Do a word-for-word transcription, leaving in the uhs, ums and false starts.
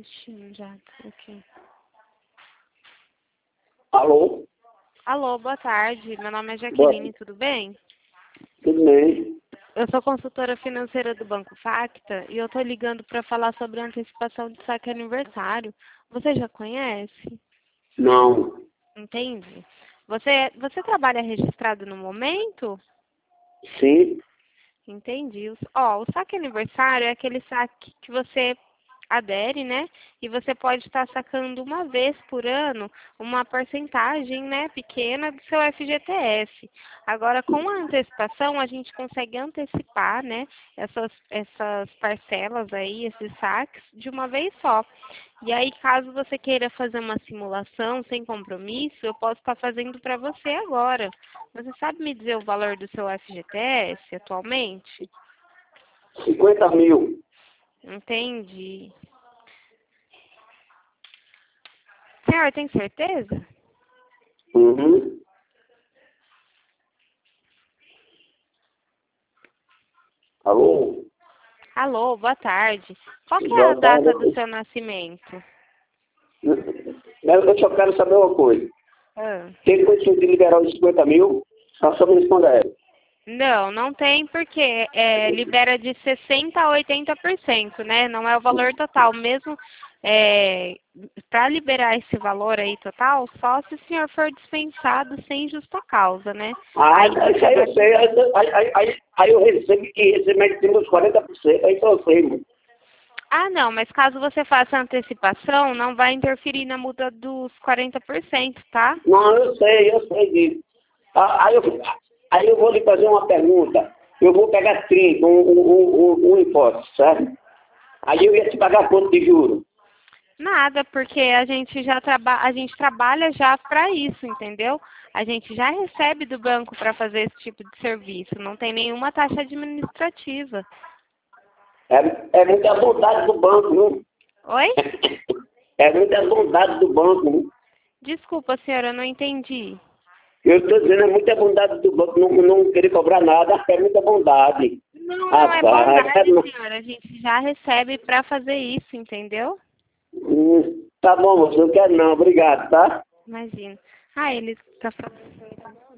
destino já, tá aqui. Alô? Alô, boa tarde. Meu nome é Boa. Jaqueline, tudo bem? Tudo bem? Eu sou consultora financeira do Banco Facta e eu tô ligando para falar sobre a antecipação de saque aniversário. Você já conhece? Não. Entende? Você, você trabalha registrado no momento? Sim? Entendi. Os- Ó, o saque aniversário é aquele saque que você adere, né? E você pode estar sacando uma vez por ano uma porcentagem, né, pequena do seu F G T S. Agora, com a antecipação, a gente consegue antecipar, né, essas, essas parcelas aí, esses saques, de uma vez só. E aí, caso você queira fazer uma simulação sem compromisso, eu posso estar fazendo para você agora. Você sabe me dizer o valor do seu F G T S atualmente? cinquenta mil. Entendi. Senhor, tem certeza? Uhum. Alô? Alô, boa tarde. Qual que é a Boa tarde. data do seu nascimento? Eu só quero saber uma coisa. Ah. Tem condição de liberar os cinquenta mil? Só só me responder. Não, não tem porque é, libera de sessenta a oitenta por cento, né? Não é o valor total. Mesmo é, para liberar esse valor aí total, só se o senhor for dispensado sem justa causa, né? Ah, Aí isso você aí vai eu sei. Aí, aí, aí, aí eu recebo que recebo mais de uns quarenta por cento. Aí eu sei, mano. Ah, não, mas caso você faça antecipação, não vai interferir na multa dos quarenta por cento, tá? Não, eu sei, eu sei disso. Ah, Aí eu, aí eu vou lhe fazer uma pergunta. Eu vou pegar trinta, um, um, um, um imposto, certo? Aí eu ia te pagar quanto de juros? Nada, porque a gente já traba a gente trabalha já para isso, entendeu? A gente já recebe do banco para fazer esse tipo de serviço, não tem nenhuma taxa administrativa. É, é muita bondade do banco, viu? Oi? É muita bondade do banco, viu? Desculpa, senhora, eu não entendi. Eu estou dizendo, é muita bondade do banco não, não querer cobrar nada, é muita bondade. Não, não é Rapaz, é, bondade, senhora. A gente já recebe para fazer isso, entendeu? hum, tá bom, moço, não quero não, obrigado, tá? Imagina. Ah, ele tá falando.